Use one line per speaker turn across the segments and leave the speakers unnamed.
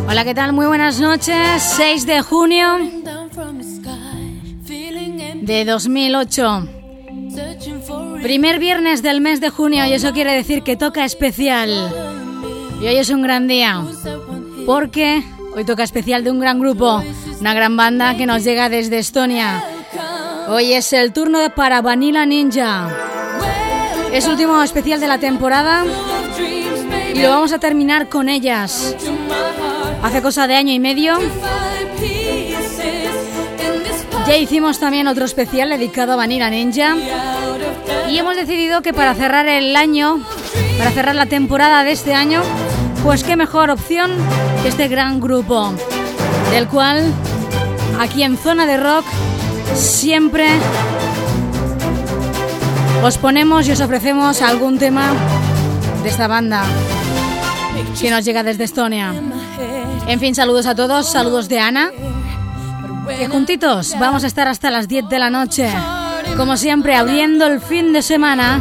Hola, ¿qué tal? Muy buenas noches. 6 de junio de 2008. Primer viernes del mes de junio y eso quiere decir que toca especial. Y hoy es un gran día porque hoy toca especial de un gran grupo, una gran banda que nos llega desde Estonia. Hoy es el turno para Vanilla Ninja. Es el último especial de la temporada y lo vamos a terminar con ellas. Hace cosa de año y medio ya hicimos también otro especial dedicado a Vanilla Ninja y hemos decidido que para cerrar el año, para cerrar la temporada de este año, pues qué mejor opción que este gran grupo, del cual aquí en Zona de Rock siempre os ponemos y os ofrecemos algún tema de esta banda que nos llega desde Estonia. En fin, saludos a todos, saludos de Ana, que juntitos vamos a estar hasta las 10 de la noche, como siempre abriendo el fin de semana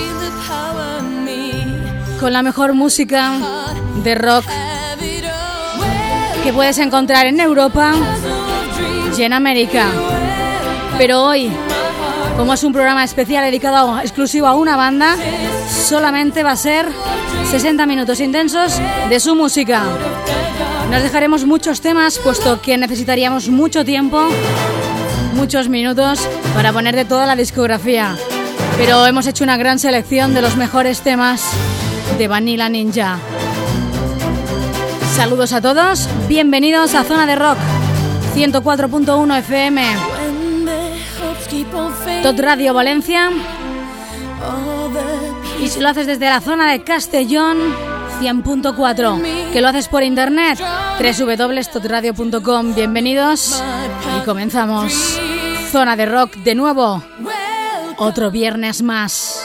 con la mejor música de rock que puedes encontrar en Europa y en América. Pero hoy, como es un programa especial dedicado exclusivo a una banda, solamente va a ser 60 minutos intensos de su música. Nos dejaremos muchos temas, puesto que necesitaríamos mucho tiempo, muchos minutos para poner de toda la discografía. Pero hemos hecho una gran selección de los mejores temas de Vanilla Ninja. Saludos a todos, bienvenidos a Zona de Rock 104.1 FM, Tot Radio Valencia, y si lo haces desde la zona de Castellón, 100.4, que lo haces por internet, www.totradio.com. Bienvenidos y comenzamos Zona de Rock de nuevo, otro viernes más.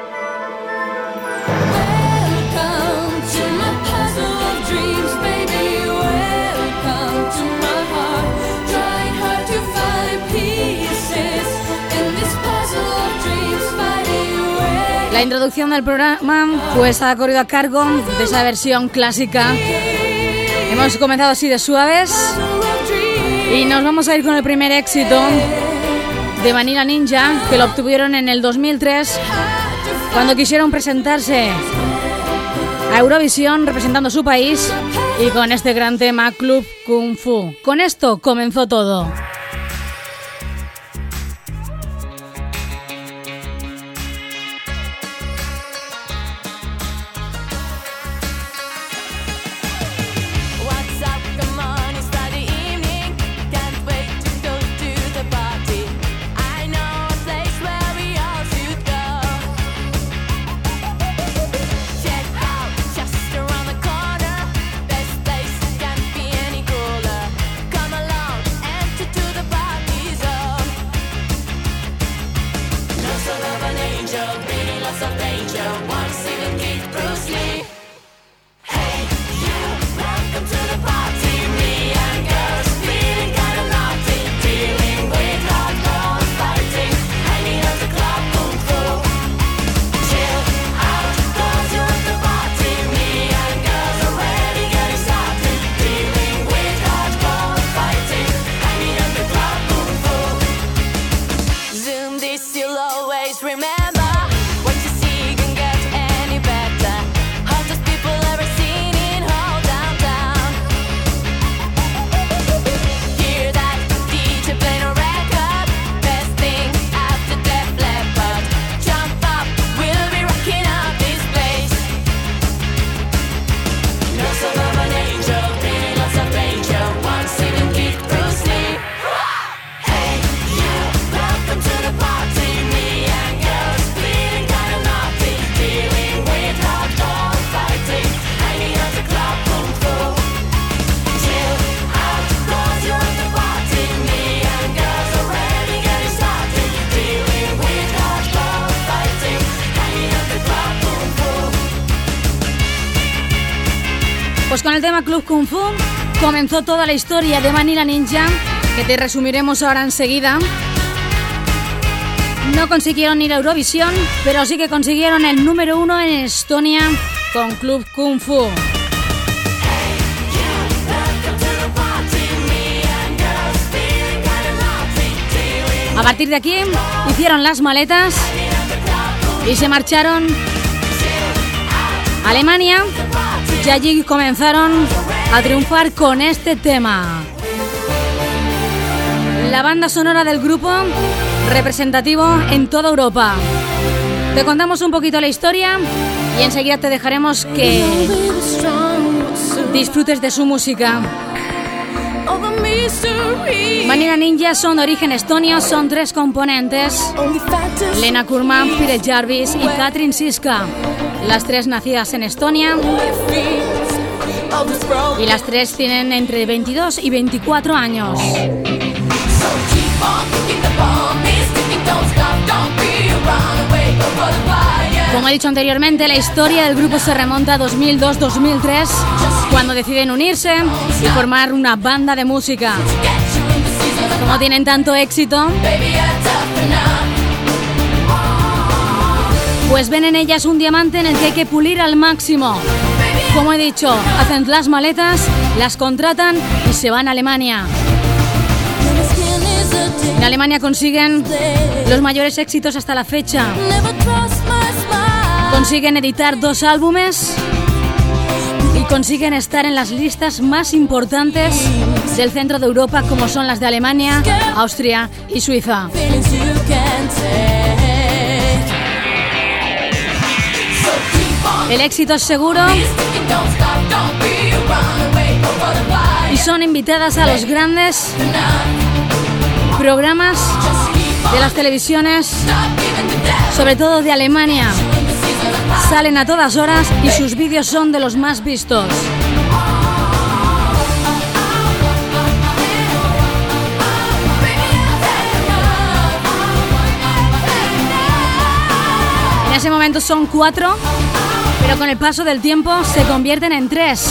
La introducción del programa pues ha corrido a cargo de esa versión clásica. Hemos comenzado así de suaves y nos vamos a ir con el primer éxito de Vanilla Ninja, que lo obtuvieron en el 2003 cuando quisieron presentarse a Eurovisión representando su país, y con este gran tema Club Kung Fu. Con esto comenzó todo. Pues con el tema Club Kung Fu comenzó toda la historia de Vanilla Ninja, que te resumiremos ahora enseguida. No consiguieron ir a Eurovisión, pero sí que consiguieron el número 1 en Estonia con Club Kung Fu. partir de aquí hicieron las maletas y se marcharon a Alemania y allí comenzaron a triunfar con este tema. La banda sonora del grupo representativo en toda Europa. Te contamos un poquito la historia y enseguida te dejaremos que disfrutes de su música. Vanilla Ninja son de origen estonio, son 3 componentes: Lena Kurman, Pete Jarvis y Katrin Siska. Las 3 nacidas en Estonia y las 3 tienen entre 22 y 24 años. Como he dicho anteriormente, la historia del grupo se remonta a 2002-2003, cuando deciden unirse y formar una banda de música. Como tienen tanto éxito, pues ven en ellas un diamante en el que hay que pulir al máximo. Como he dicho, hacen las maletas, las contratan y se van a Alemania. En Alemania consiguen los mayores éxitos hasta la fecha. Consiguen editar 2 álbumes y consiguen estar en las listas más importantes del centro de Europa, como son las de Alemania, Austria y Suiza. El éxito es seguro y son invitadas a los grandes programas de las televisiones, sobre todo de Alemania. Salen a todas horas y sus vídeos son de los más vistos. En ese momento son 4, pero con el paso del tiempo se convierten en 3.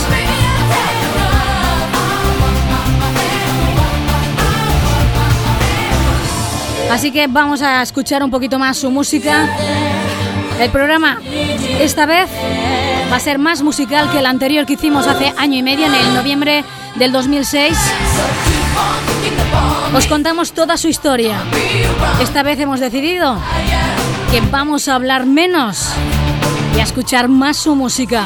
Así que vamos a escuchar un poquito más su música. El programa esta vez va a ser más musical que el anterior que hicimos hace año y medio, en el noviembre del 2006. Os contamos toda su historia. Esta vez hemos decidido que vamos a hablar menos y a escuchar más su música.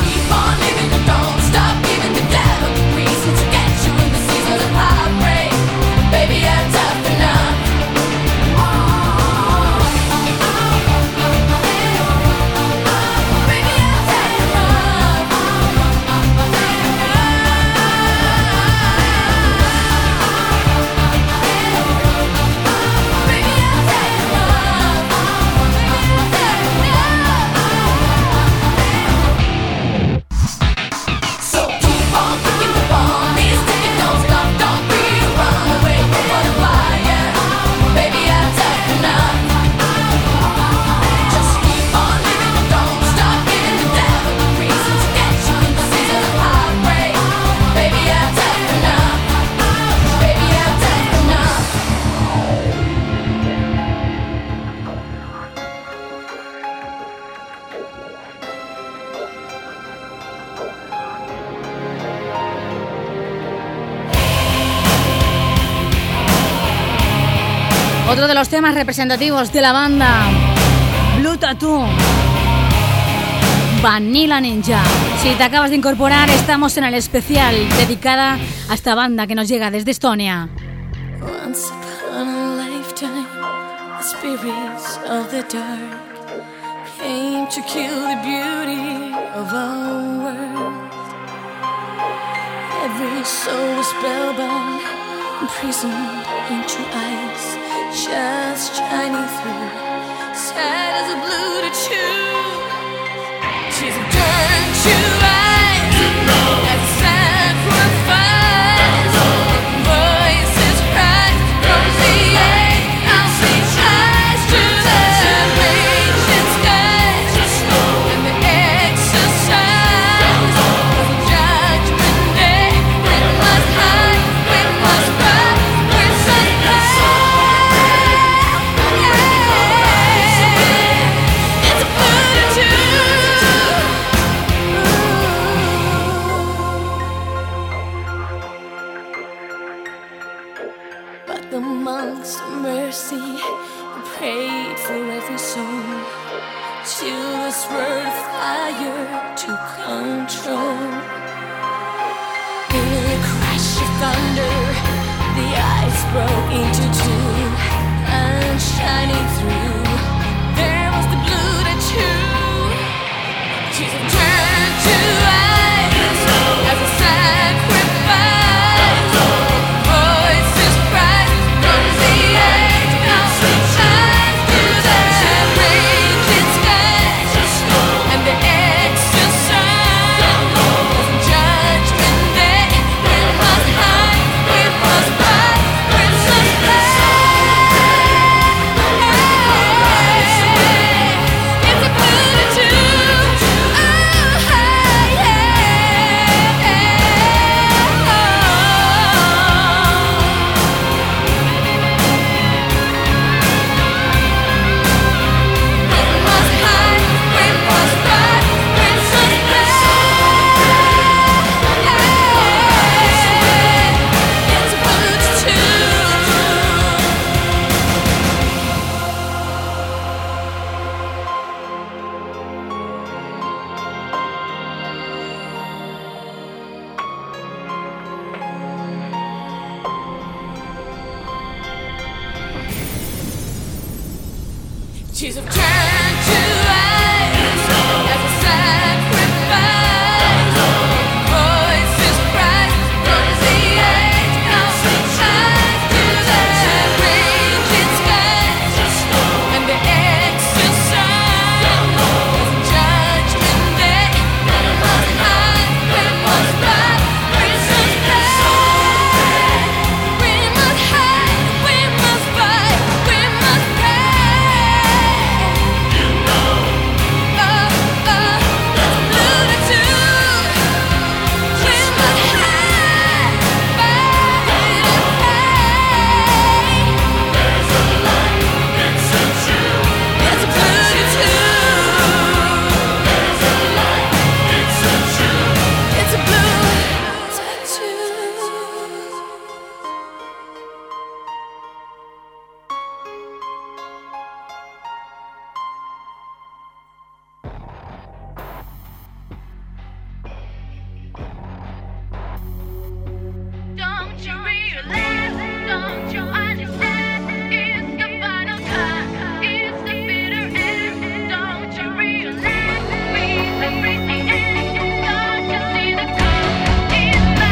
Otro de los temas representativos de la banda, Blue Tattoo, Vanilla Ninja. Si te acabas de incorporar, estamos en el especial dedicada a esta banda que nos llega desde Estonia.
Once upon a lifetime, the spirits of the dark came to kill the beauty of our world. Every soul was spellbound, imprisoned into eyes just shining through, sad as a blue tattoo. She's a dirt to eyes, as a sacrifice. Voices cry from the edge, I'll see eyes to the raging skies, and the exercise of the judgment day. We must hide, we must run, we must hide. It's a blue tattoo. broke into two and shining through. There was the blue that you. She's a turn to ice as a sacrifice. Voices rise from the edge. Now she shines to the raging sky and the exercise. Judgment Day, we must hide, we must fight, we must play. It's a blue too. Oh, hey, we must hide, we must fight, we must play. It's a blue too. She's a turn to ice as a sacrifice. Voices rise from the edge. Now she shines to the raging skies and the exercise. Judgment Day, we must hide, we must fight, we must play. We must hide, we must fight, we must pray. Don't you realize? Don't you understand? It's the final cut. It's the bitter end. Don't you realize? We embrace the end. Don't you see the color in my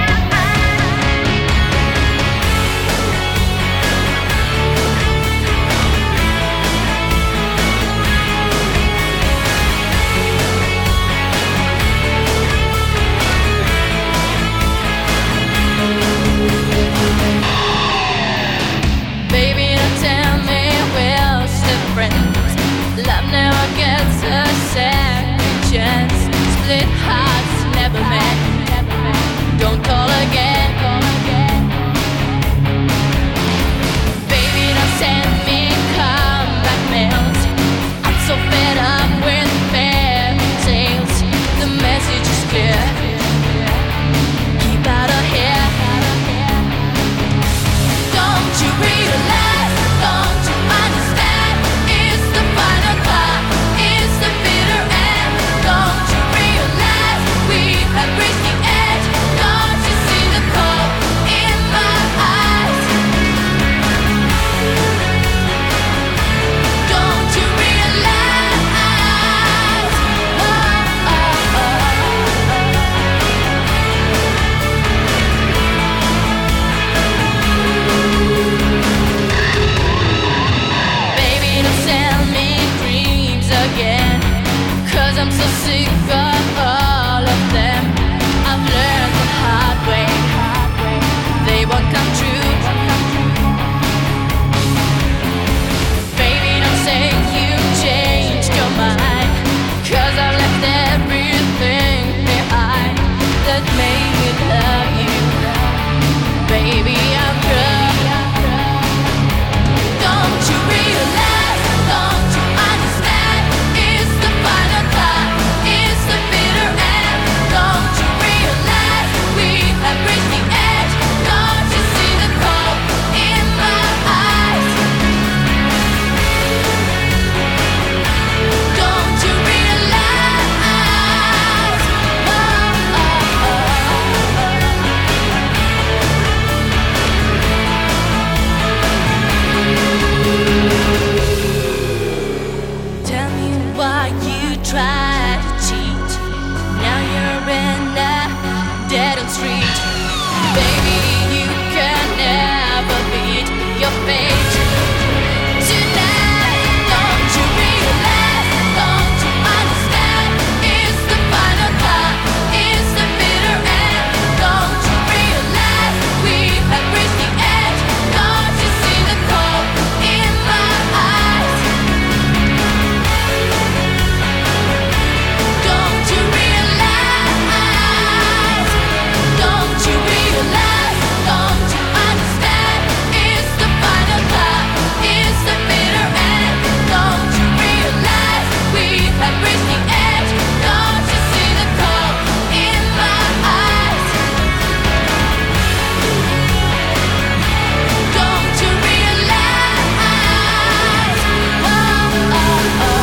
dead end street. Baby, you can never beat your fate. Tonight, don't you realize, don't you understand? It's the final cut, it's the bitter end. Don't you realize we have reached the edge? Don't you see the cold in my eyes? Don't you realize? Don't you realize? Don't you understand? It's the final cut, it's the bitter end. Don't you realize we have reached the edge? Don't you see the cold in my eyes? Don't you realize? Oh, oh, oh.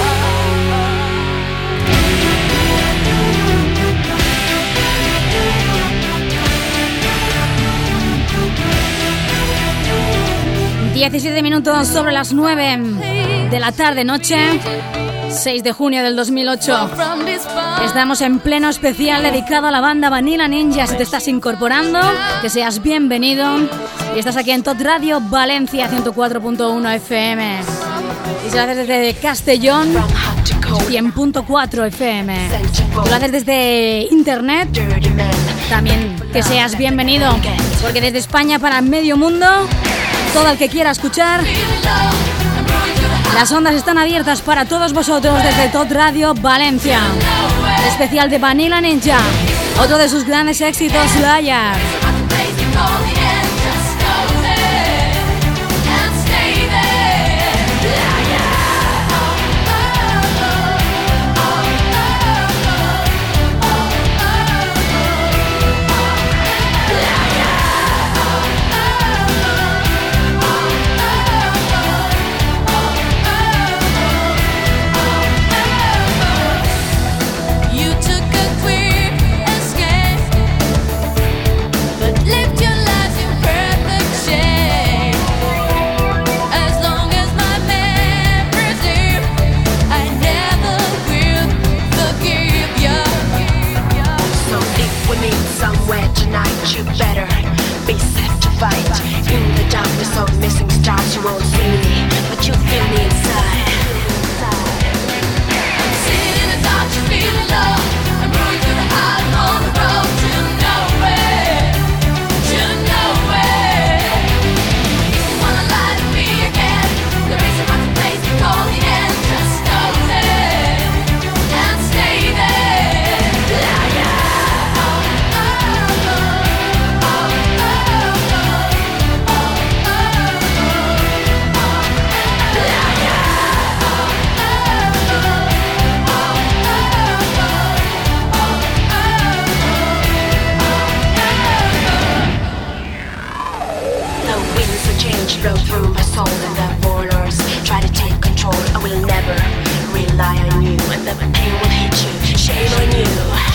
17 minutos sobre las 9 de la tarde-noche, 6 de junio del 2008.
From this bar,
Estamos en pleno especial dedicado a la banda Vanilla Ninja. Si te estás incorporando, que seas bienvenido. Y estás aquí en Top Radio Valencia 104.1 FM. Y si lo haces desde Castellón, 100.4 FM. Si lo haces desde internet, también que seas bienvenido. Porque desde España para medio mundo, todo el que quiera escuchar, las ondas están abiertas para todos vosotros desde Top Radio Valencia. El especial de Vanilla Ninja, otro de sus grandes éxitos, Liar.
you took a quick escape, but lived your life in perfect shape. As long as my memory's here, I never will forgive you.
So if we meet somewhere tonight, you better be set to fight. In the darkness of missing stars, you won't see me, but you feel me inside.
Sitting in the dark, you feel low. I'm rolling through the heart on the road to nowhere, to nowhere. If you wanna lie to me again, there is a rocky place we call the end. Just go there and stay there. Liar. Oh, oh, oh, oh, oh, oh, oh, Liar.
The winds of change blow through my soul, and the borders try to take control. I will never rely on you, and the pain will hit you. Shame on you.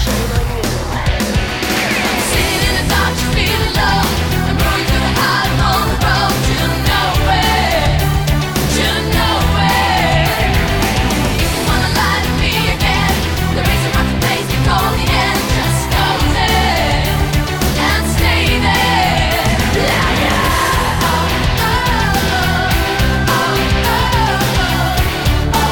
Sitting in the dark, you feel low. I'm rolling through the heart on the road to nowhere, to nowhere. If you wanna lie to me again, there is a rocky place we call the end. Just go there and stay there. Liar. Oh, oh, oh, oh, oh,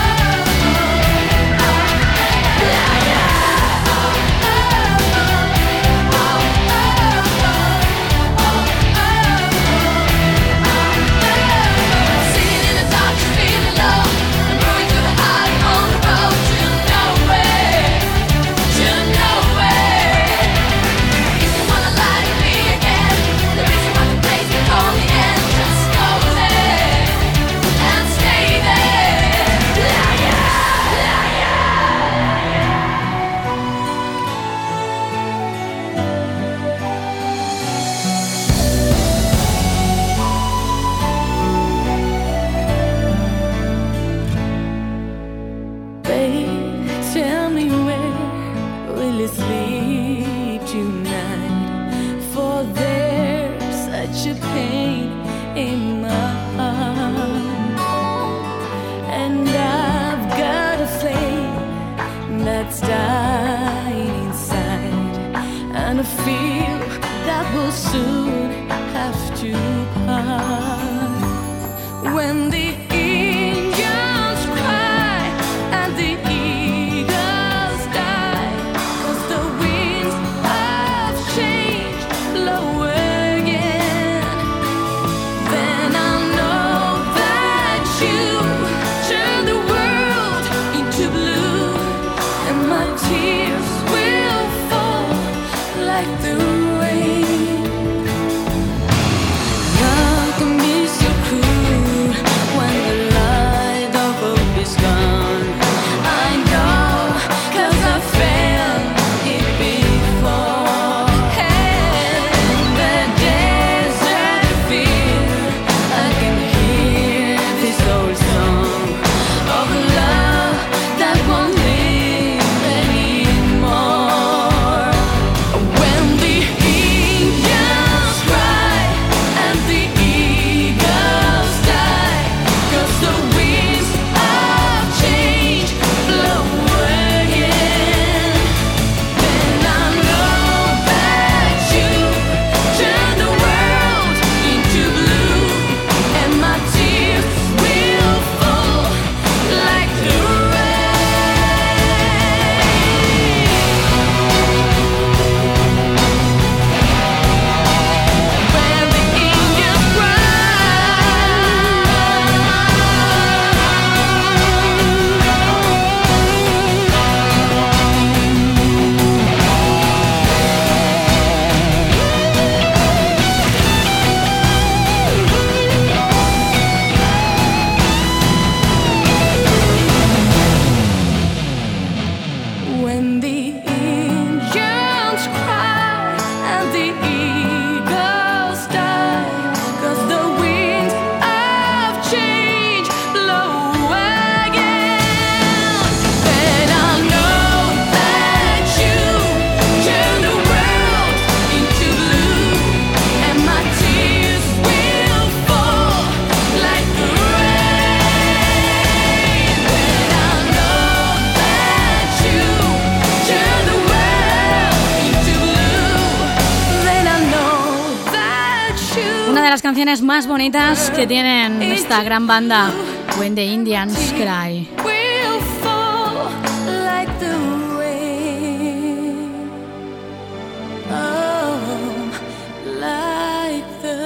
Sitting in the dark, you feel low. I'm rolling through the heart on the road to nowhere, to nowhere. If you wanna lie to me again, there is a rocky place we call the end. Just go there and stay there. Liar, liar.
Babe, tell me where will you sleep tonight? For there's such a pain in my heart, and I've got a flame that's dying inside. I and I feel that we'll soon have to part. When the angels cry and the eagles die, 'cause the winds of change blow again, then I'll know that you turn the world into blue, and my tears will fall like the rain. Love can be so cruel when the light of hope is gone. I know, 'cause I felt it before. And the desert fear, I can hear this old song of love that won't live anymore. When the angels cry and the eagles die, 'cause the winds of change blow again, then I know that you turn the world into blue, and my tears will fall like the when the angels cry and the eagles die, 'cause the winds of change blow again, then I'll know that you turn the world into blue, and my tears will fall like the rain, then I'll know that you turn the world into blue, then I know that you
Una de las canciones más bonitas que tienen esta gran banda, When the Indians Cry.
will fall like the rain. Oh, like the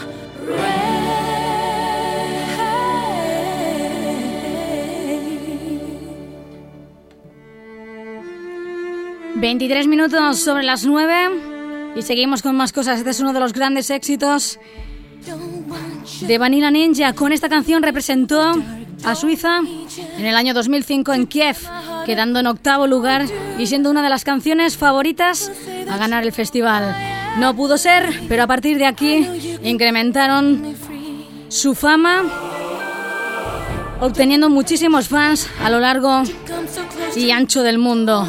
rain.
23 minutos sobre las 9 y seguimos con más cosas. Este es uno de los grandes éxitos de Vanilla Ninja. Con esta canción representó a Suiza en el año 2005 en Kiev, quedando en 8º lugar y siendo una de las canciones favoritas a ganar el festival. No pudo ser, pero a partir de aquí incrementaron su fama, obteniendo muchísimos fans a lo largo y ancho del mundo.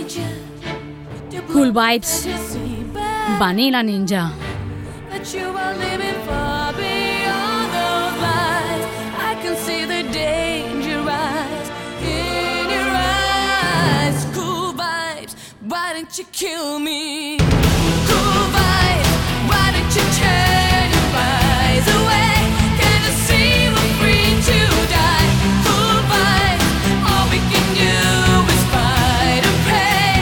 Cool Vibes, Vanilla Ninja.
That you are living far beyond those lies. I can see the danger rise in your eyes. Cool vibes, why don't you kill me? Cool vibes, why don't you turn your eyes away? Can't you see we're free to die? Cool vibes, all we can do is fight and pray.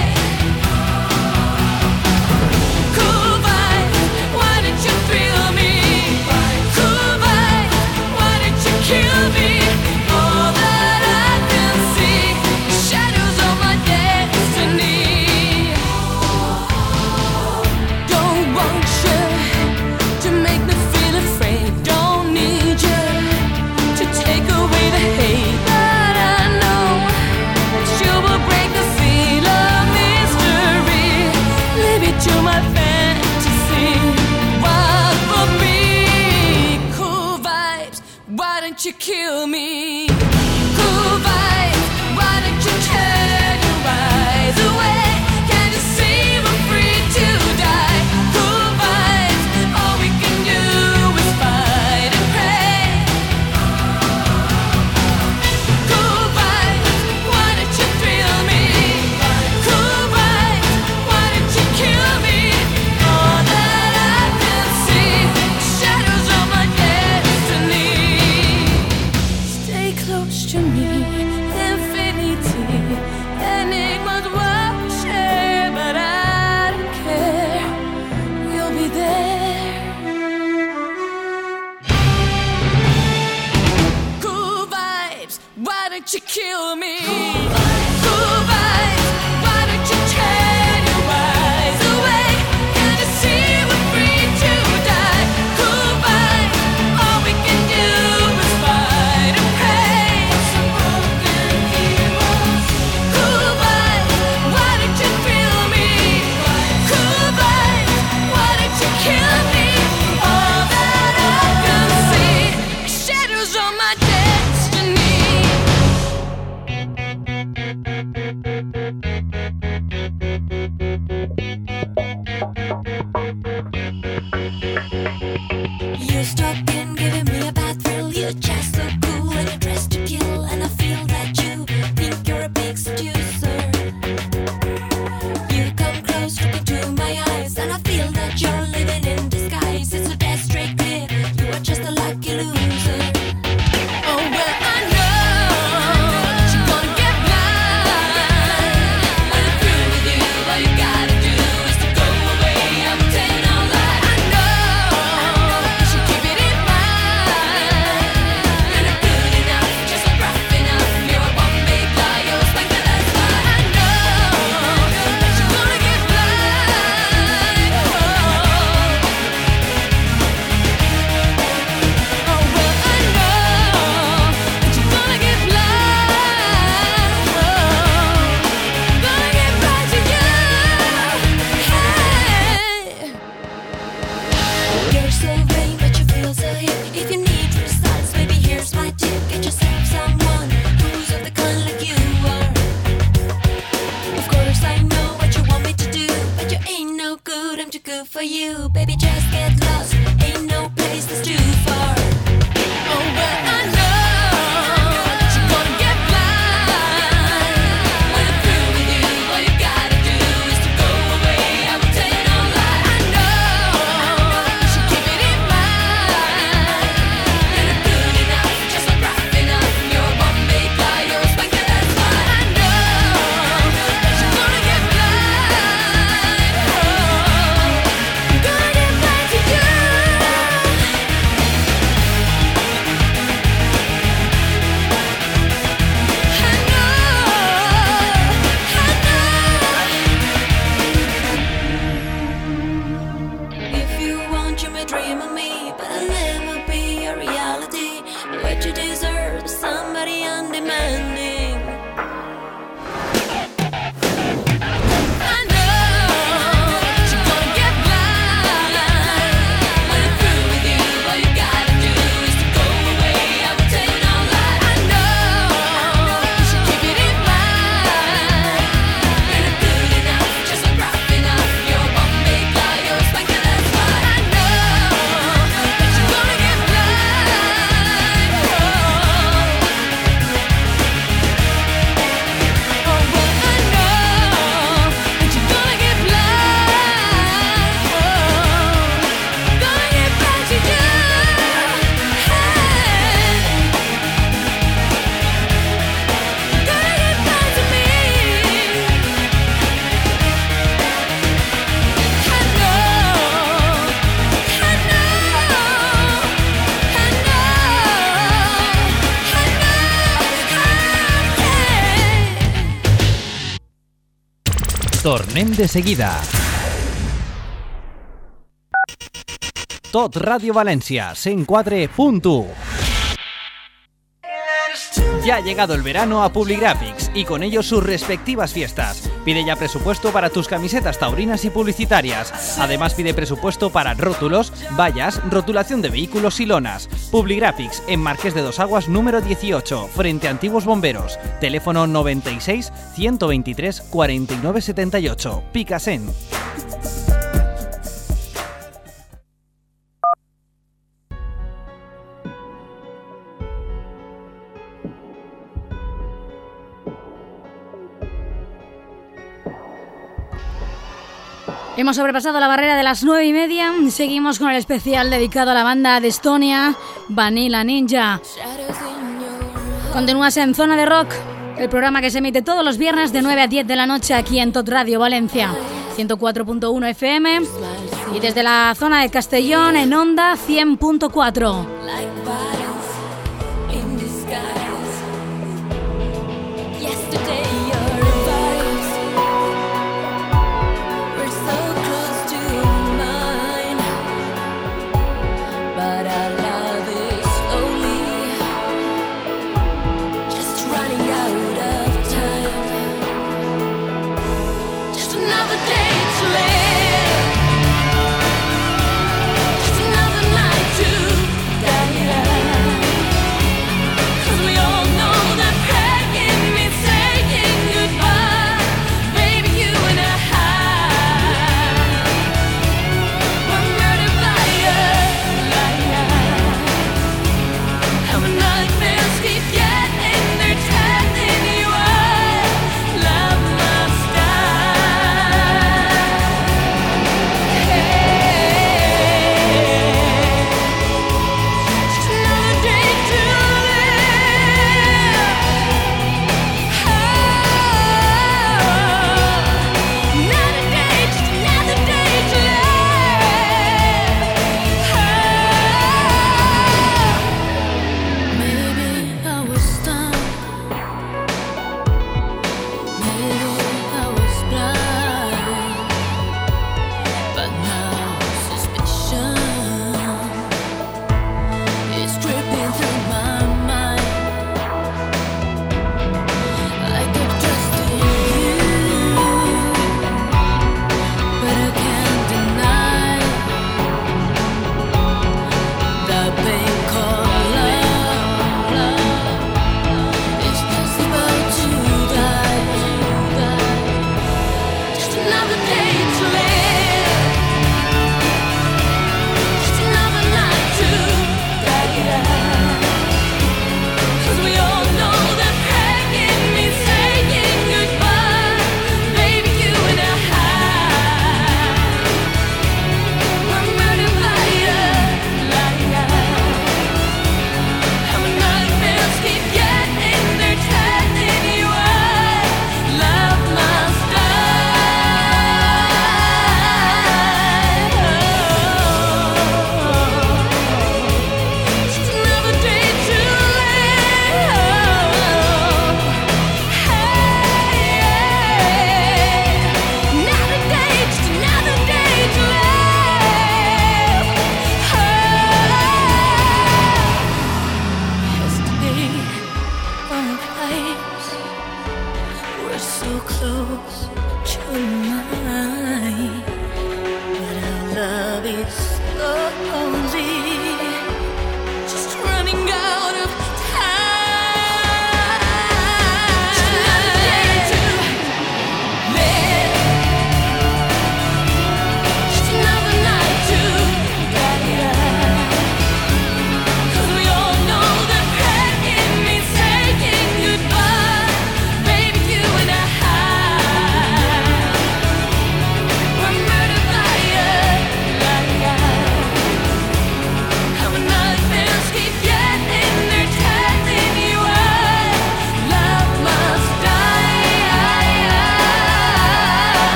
Cool vibes, why don't you thrill me? Cool vibes, why don't you kill me? All that I can see, shadows of my destiny. Don't want you to make me feel afraid. Don't need you to take away the hate. But I know that you will break the seal of mystery. Leave it to my fantasy. What for me? Cool vibes, why don't you kill me? Cool vibes, why don't you turn your eyes away? Can't you see we're free to die? Cool vibes, all we can do is fight and pray. Cool vibes, why don't you thrill me? Cool vibes, why don't you kill me? too good for you. Baby, just get lost. Ain't no place that's too far. Oh, but I know that you're gonna get blind. When I'm through with you, all you gotta do is to go away. I will tell you no lie. I know you should keep it in mind. You're not good enough, just not rough enough. You're one big lie, you're a spanker, that's why. I know that you're gonna get blind. Oh, I'm gonna get blind to you. If you want, you may dream of me, but I'll never be a reality. What you deserve is somebody undemanding. I know you're gonna get blind. When I'm through with you, all you gotta do is to go away. I will tell you no lie. I know you should keep it in mind. You're not good enough, just not rough enough. You're one big lie, you're a spanker, that's why. I know that you're gonna get blind. Oh, but I know that you're gonna get blind. Oh, gonna get blind to you. Gonna get blind to me.
Tornem de seguida. Tot Radio Valencia, 104.1. Ya ha llegado el verano a Publigraphics y con ello sus respectivas fiestas. Pide ya presupuesto para tus camisetas taurinas y publicitarias. Además pide presupuesto para rótulos, vallas, rotulación de vehículos y lonas. Publigraphics en Marqués de Dos Aguas número 18, frente a Antiguos Bomberos. Teléfono 96 123 49 78. Picasen.
Hemos sobrepasado la barrera de las 9:30. Seguimos con el especial dedicado a la banda de Estonia, Vanilla Ninja. Continúas en Zona de Rock, el programa que se emite todos los viernes de 9 a 10 de la noche aquí en Tot Radio Valencia, 104.1 FM, y desde la zona de Castellón en Onda 100.4.
Another night to die.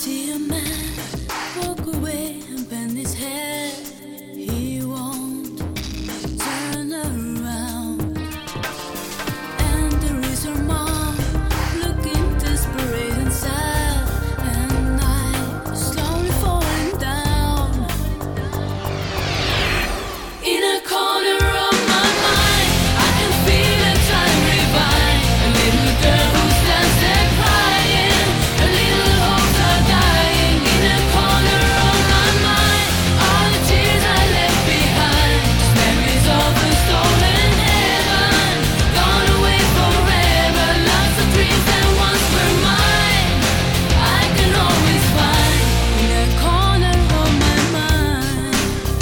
see a man walk away and bend his head. He won't turn around. And there is her mom looking desperate and sad, and I'm slowly falling down. In a corner of my mind, I can feel a time revive. A little girl who stands there crying, her little hopes are dying. In a corner of my mind, all the tears I left behind, memories of a stolen heaven, gone away forever. Lots of dreams that once were mine, I can always find in a corner of my mind.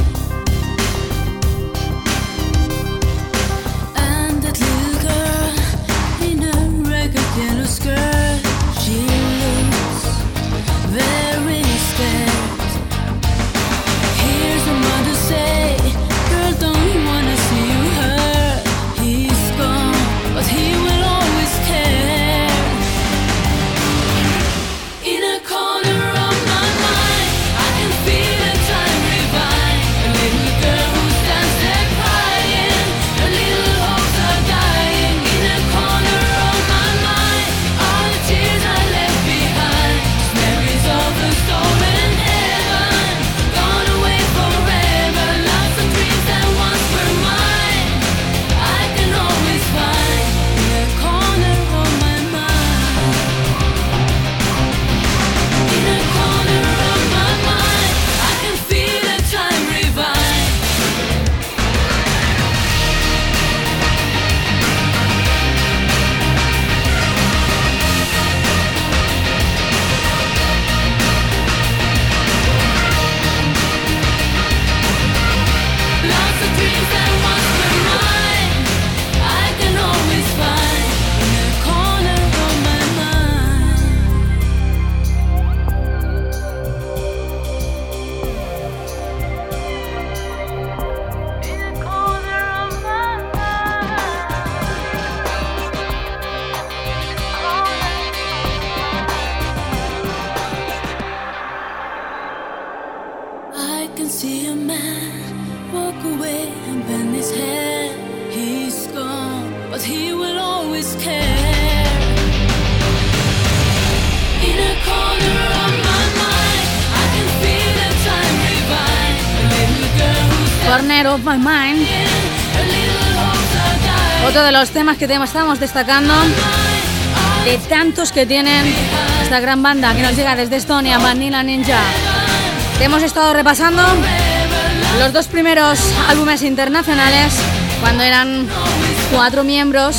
And that little girl in a ragged yellow skirt, she looks very scared. Here's her mother say, girl, don't wanna see you hurt. He's gone, but he will always care. In a corner of my mind, I can feel a time revive. A little girl who stands there crying, her little hopes are dying. In a corner of my mind, all the tears I left behind, memories of a stolen heaven, gone away forever. Lots of dreams that once were mine, I can always find in a corner of my mind. In a corner of my mind, I can feel a time revive. Lots of dreams that once were mine, I can always find in a corner of my mind. In a corner of my mind. I can see a man walk away and bend his head. He's gone, but he will always care. In a corner of my mind, I can feel a time revive. A little girl who's
Corner of My Mind,
her little hopes are dying.
otro de los temas que estamos destacando, de tantos que tienen esta gran banda que nos llega desde Estonia, Vanilla Ninja. Te hemos estado repasando los dos primeros álbumes internacionales, cuando eran 4 miembros,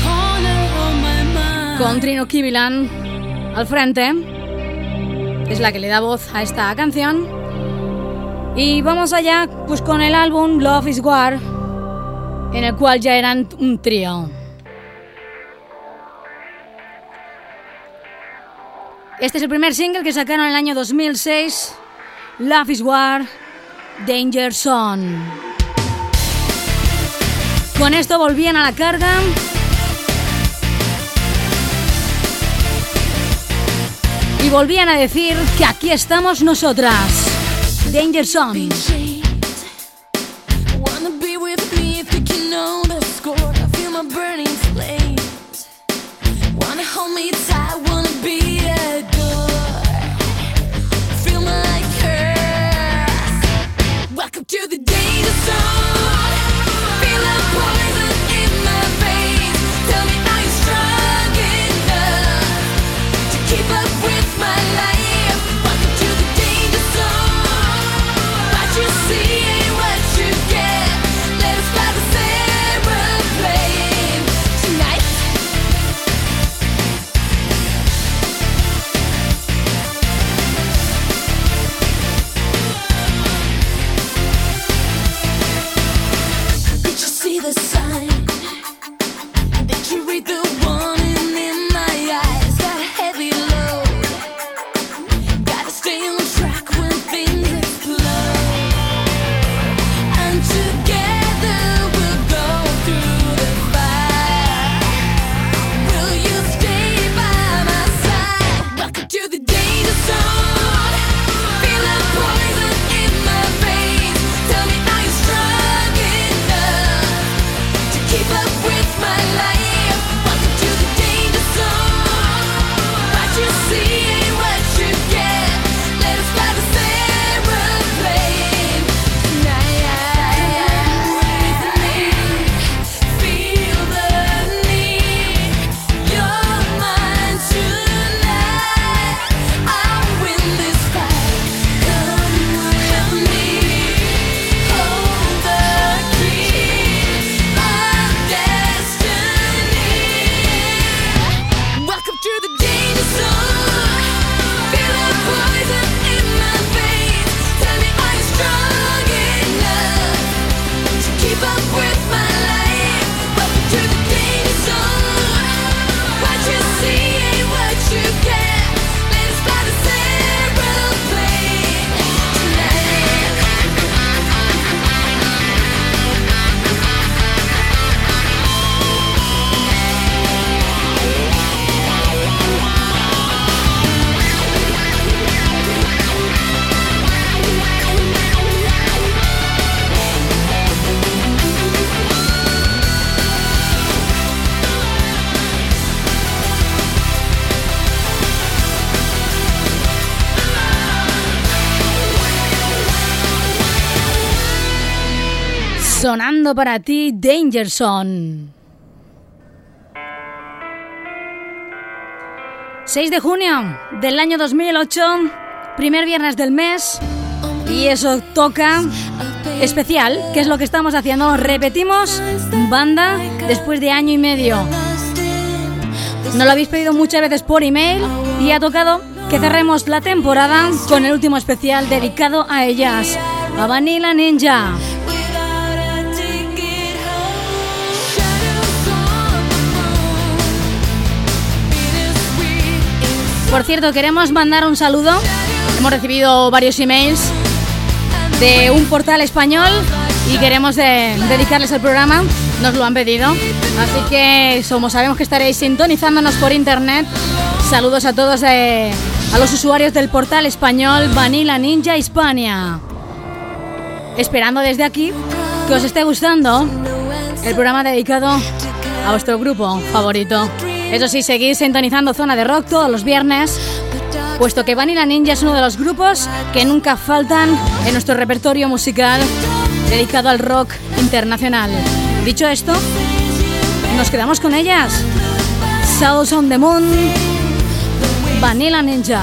con Trino Kivilan al frente. Es la que le da voz a esta canción. Y vamos allá pues con el álbum Love is War, en el cual ya eran un trío. Este es el primer single que sacaron en el año 2006, Love is War, Danger Zone. Con esto volvían a la carga y volvían a decir que aquí estamos nosotras. Danger Zone.
Wanna be with me if you can know the score. I feel my burning flames. Wanna hold me tight, wanna be adored. Feel my curse. Welcome to the danger zone. Feel the poison in my veins. Tell me, are you strong enough to keep up with my life? Welcome to the danger zone. What you say?
Sonando para ti, Danger Zone. 6 de junio del año 2008, primer viernes del mes, y eso toca especial, que es lo que estamos haciendo. Repetimos banda después de año y medio. Nos lo habéis pedido muchas veces por email y ha tocado que cerremos la temporada con el último especial dedicado a ellas, a Vanilla Ninja. Por cierto, queremos mandar un saludo. Hemos recibido varios emails de un portal español y queremos dedicarles el programa. Nos lo han pedido. Así que sabemos que estaréis sintonizándonos por internet. Saludos a todos, a los usuarios del portal español Vanilla Ninja Hispania. Esperando desde aquí que os esté gustando el programa dedicado a vuestro grupo favorito. Eso sí, seguid sintonizando Zona de Rock todos los viernes, puesto que Vanilla Ninja es uno de los grupos que nunca faltan en nuestro repertorio musical dedicado al rock internacional. Dicho esto, nos quedamos con ellas. Souls on the Moon, Vanilla Ninja.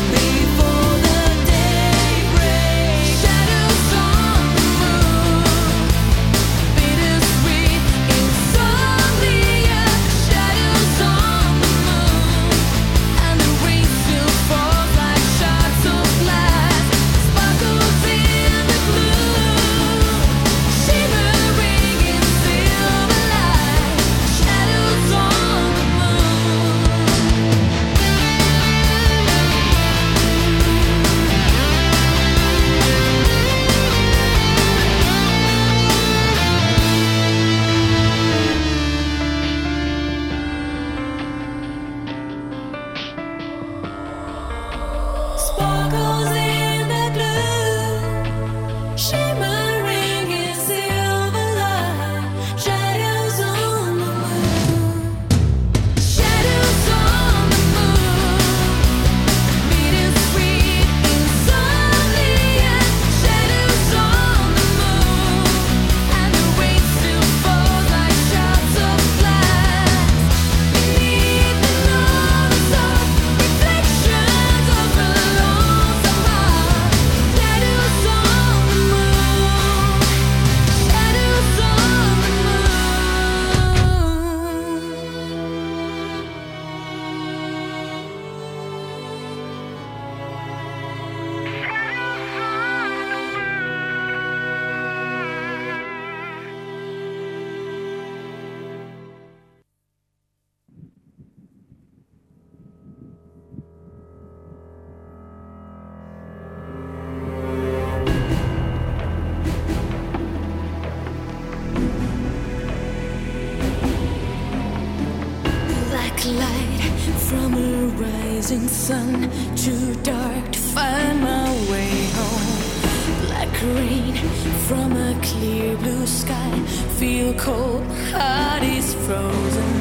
Sun, too dark to find my way home. Black rain from a clear blue sky. Feel cold, heart is frozen.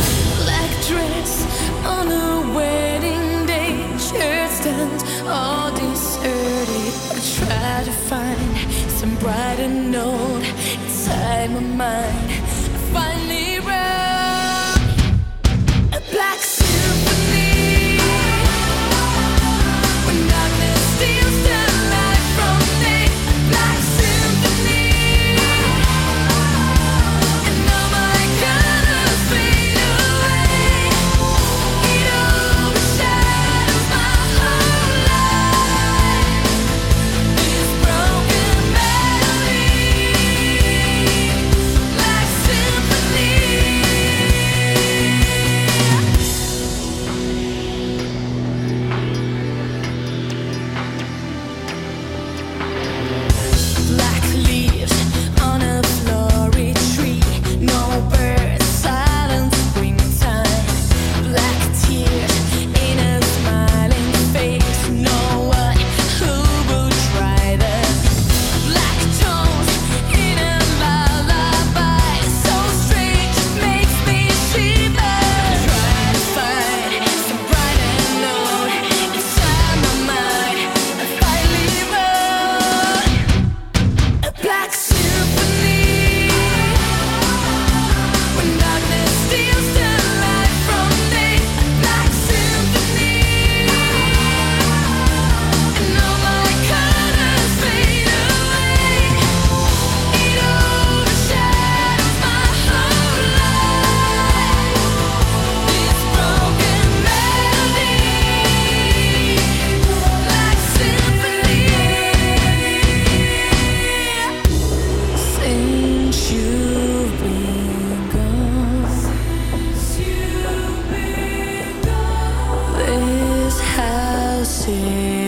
Black dress on a wedding day. Church stands all deserted. I try to find some brighter note inside my mind. I finally wrote a black symphony.
Symphony.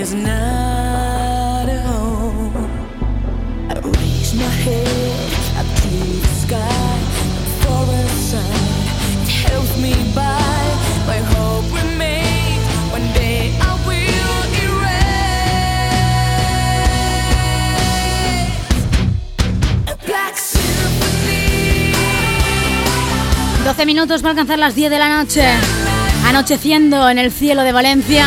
is not a home. I raise my head up to the sky for a sign. It helps me by my hope remains. One day I will erase a black symphony.
12 minutos para alcanzar las 10 de la noche. Anocheciendo en el cielo de Valencia,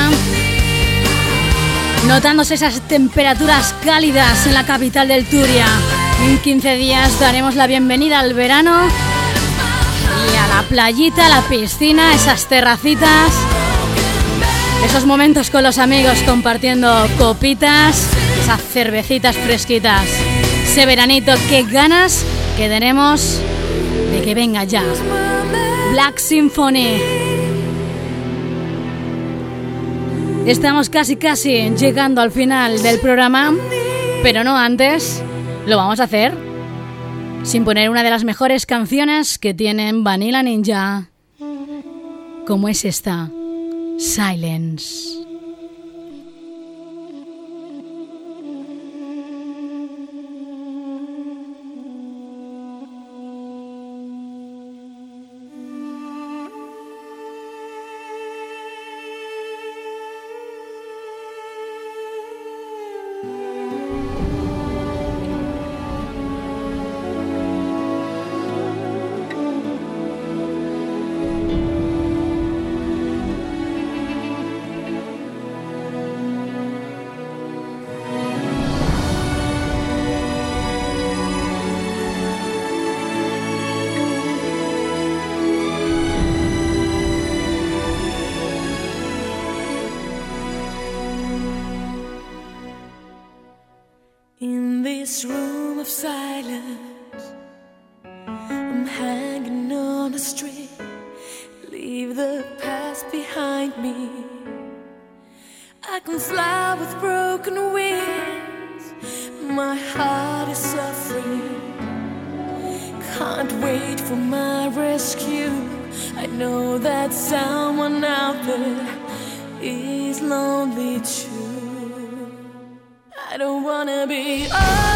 notándose esas temperaturas cálidas en la capital del Turia. En 15 días daremos la bienvenida al verano y a la playita, a la piscina, esas terracitas, esos momentos con los amigos compartiendo copitas, esas cervecitas fresquitas. Ese veranito, qué ganas que tenemos de que venga ya. Black Symphony. Estamos casi llegando al final del programa, pero no antes. Lo vamos a hacer sin poner una de las mejores canciones que tienen Vanilla Ninja, como es esta, Silence.
In this room of silence, I'm hanging on a string. Leave the past behind me. I can fly with broken wings. My heart is suffering. Can't wait for my rescue. I know that someone out there is lonely too. I don't wanna be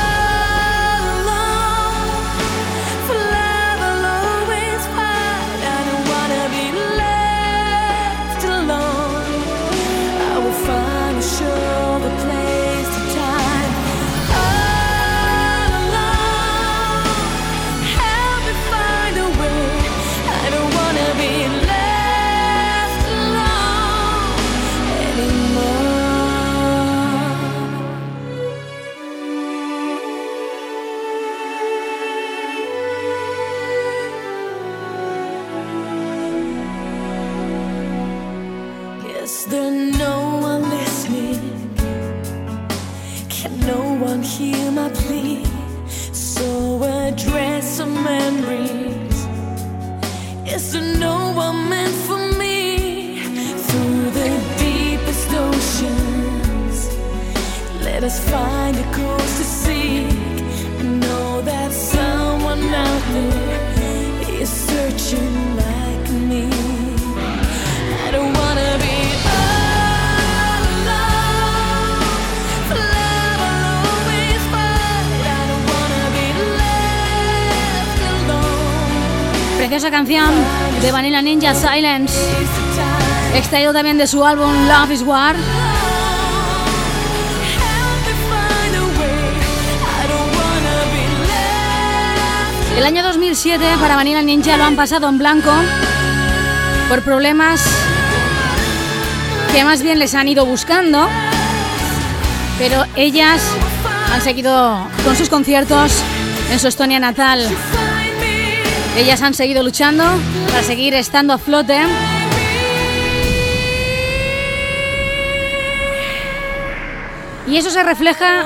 alone. For love I'll always fight. I don't wanna be left alone. I will find a shoulder, place to time. All alone, help me find a way. I don't wanna be left alone anymore. There's no one listening. Can no one hear my plea? So address some memories. Is there no one meant for me? Through the deepest oceans, let us find a coast to seek. I know that someone out there is searching like me. I don't wanna be
preciosa canción de Vanilla Ninja, Silence, extraído también de su álbum Love is War. El año 2007 para Vanilla Ninja lo han pasado en blanco por problemas que más bien les han ido buscando, pero ellas han seguido con sus conciertos en su Estonia natal. Ellas han seguido luchando para seguir estando a flote. Y eso se refleja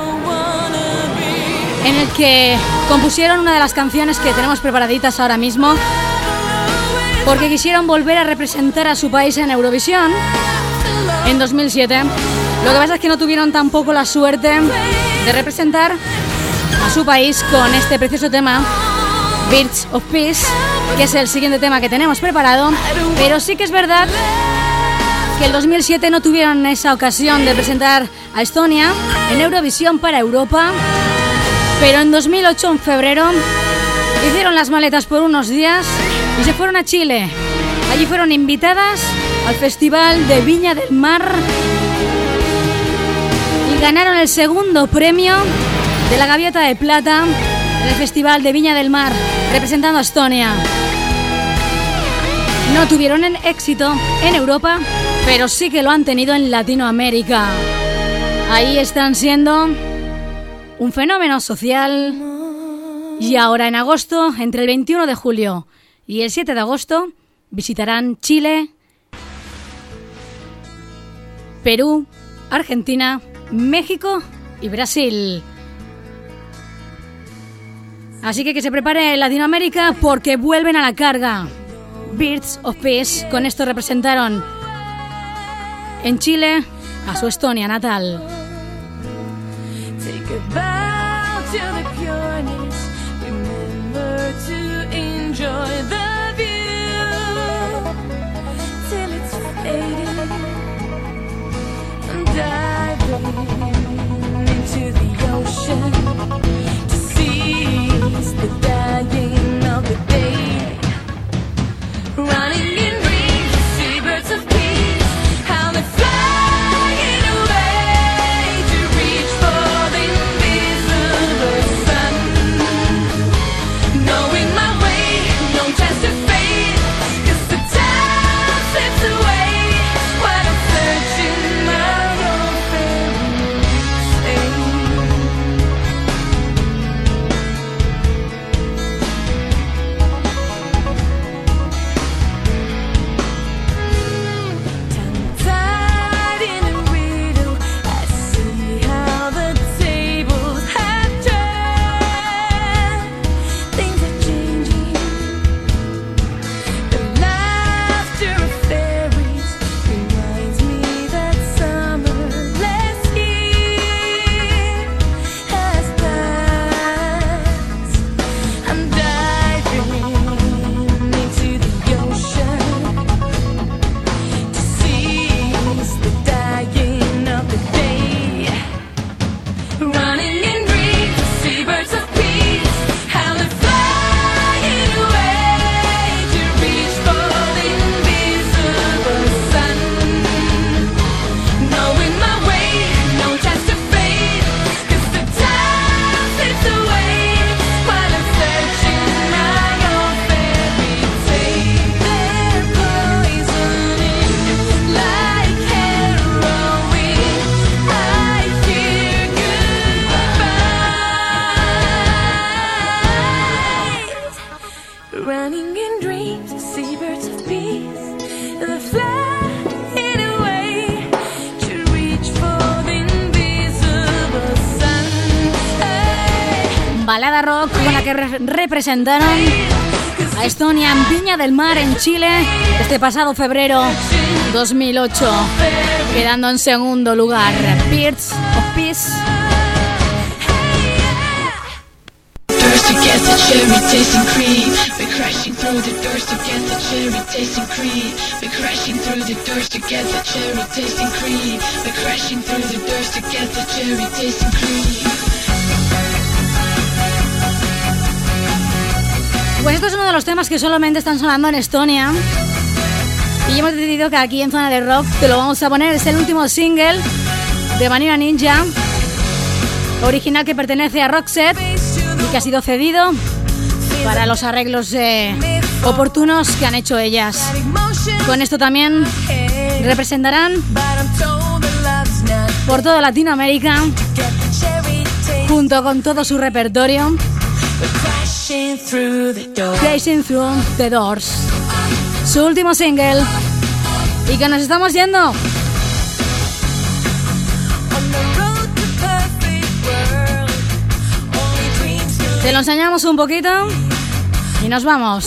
en el que compusieron una de las canciones que tenemos preparaditas ahora mismo, porque quisieron volver a representar a su país en Eurovisión en 2007. Lo que pasa es que no tuvieron tampoco la suerte de representar a su país con este precioso tema, Birds of Peace, que es el siguiente tema que tenemos preparado. Pero sí que es verdad que el 2007 no tuvieron esa ocasión de presentar a Estonia en Eurovisión para Europa, pero en 2008, en febrero, hicieron las maletas por unos días y se fueron a Chile. Allí fueron invitadas al Festival de Viña del Mar y ganaron el segundo premio de la Gaviota de Plata en el Festival de Viña del Mar, representando a Estonia. No tuvieron éxito en Europa, pero sí que lo han tenido en Latinoamérica. Ahí están siendo un fenómeno social. Y ahora en agosto, entre el 21 de julio y el 7 de agosto, visitarán Chile, Perú, Argentina, México y Brasil. Así que se prepare Latinoamérica porque vuelven a la carga. Birds of Peace, con esto representaron en Chile a su Estonia natal.
Take a bow to the pureness. Remember to enjoy the view till it's faded. I'm diving into the ocean to seize the dying of the day. Running in dreams, seabirds of peace, how they're flying away to reach for the invisible sun. Knowing my way, no chance to fade, 'cause the time slips away while I'm searching my own fairy
balada rock con la que representaron a Estonia en Viña del Mar en Chile este pasado febrero 2008, quedando en segundo lugar. Birds of Peace.
To get the cherry tasting cream, we're crashing through the doors to get the cherry tasting cream. We're crashing through the doors to get the cherry tasting cream. We're crashing through the doors to get the cherry tasting cream.
Pues esto es uno de los temas que solamente están sonando en Estonia y hemos decidido que aquí en Zona de Rock te lo vamos a poner. Es el último single de Vanilla Ninja, original que pertenece a Roxette y que ha sido cedido para los arreglos oportunos que han hecho ellas. Con esto también representarán por toda Latinoamérica junto con todo su repertorio Crashing Through the Doors, su último single, y que nos estamos yendo. Te lo enseñamos un poquito y nos vamos.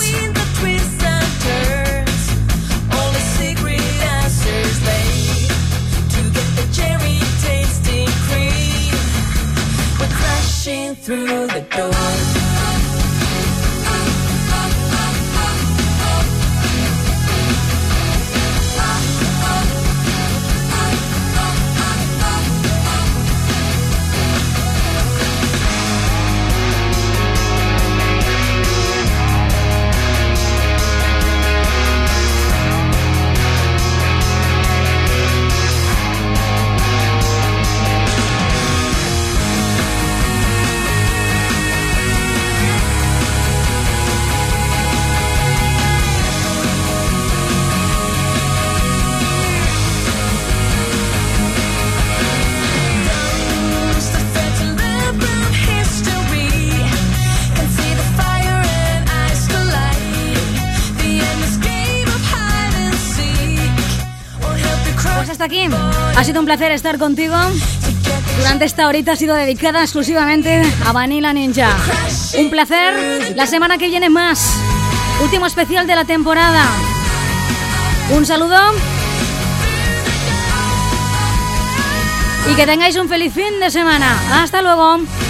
Through the door.
Ha sido un placer estar contigo. Durante esta horita ha sido dedicada exclusivamente a Vanilla Ninja. Un placer. La semana que viene más. Último especial de la temporada. Un saludo. Y que tengáis un feliz fin de semana. Hasta luego.